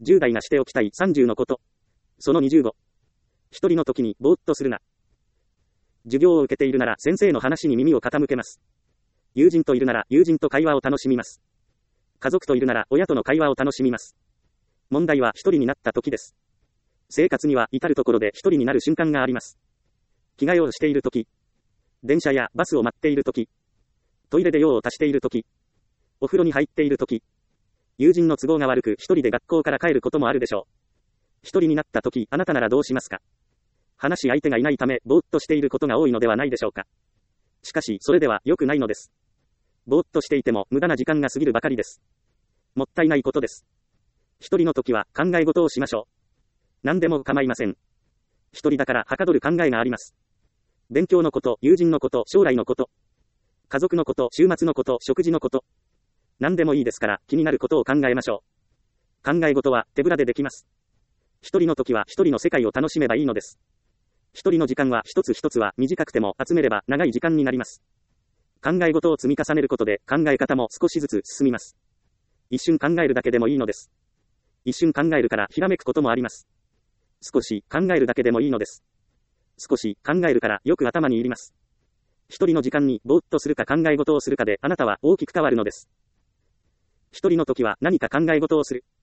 10代がしておきたい30のこと。その25。一人の時にぼーっとするな。授業を受けているなら先生の話に耳を傾けます。友人といるなら友人と会話を楽しみます。家族といるなら親との会話を楽しみます。問題は一人になった時です。生活には至るところで一人になる瞬間があります。着替えをしている時、電車やバスを待っている時、トイレで用を足している時、お風呂に入っている時、友人の都合が悪く一人で学校から帰ることもあるでしょう。一人になった時、あなたならどうしますか？話し相手がいないため、ぼーっとしていることが多いのではないでしょうか。しかし、それでは良くないのです。ぼーっとしていても無駄な時間が過ぎるばかりです。もったいないことです。一人の時は考え事をしましょう。何でも構いません。一人だからはかどる考えがあります。勉強のこと、友人のこと、将来のこと、家族のこと、週末のこと、食事のこと。何でもいいですから気になることを考えましょう。考え事は手ぶらでできます。一人の時は一人の世界を楽しめばいいのです。一人の時間は一つ一つは短くても集めれば長い時間になります。考え事を積み重ねることで考え方も少しずつ進みます。一瞬考えるだけでもいいのです。一瞬考えるからひらめくこともあります。少し考えるだけでもいいのです。少し考えるからよく頭に入ります。一人の時間にぼーっとするか考え事をするかであなたは大きく変わるのです。一人の時は何か考え事をする。